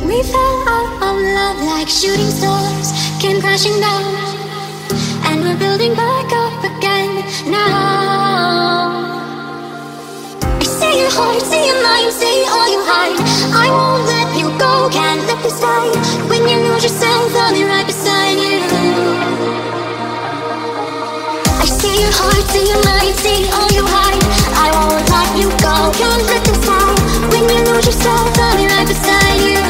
We fell out of love like shooting stars, came crashing down, and we're building back up again now. I see your heart, see your mind, see all you hide. I won't let you go, can't let this die. When you lose yourself, I'll be right beside you. I see your heart, see your mind, see all you hide. I won't let you go, can't let this die. When you lose yourself, I'll be right beside you.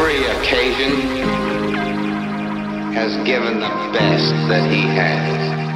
Has given the best that he has.